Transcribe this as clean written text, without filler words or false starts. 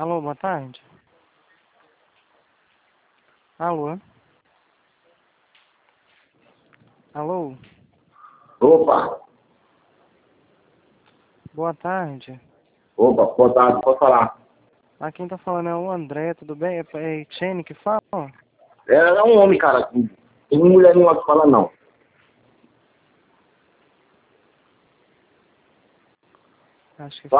Alô, boa tarde. Alô? Alô? Opa, Boa tarde. opa, boa tarde, pode falar. Quem tá falando é o André, tudo bem? É Etienne que fala? É um homem, cara. Tem mulher nenhuma que fala, não. Acho que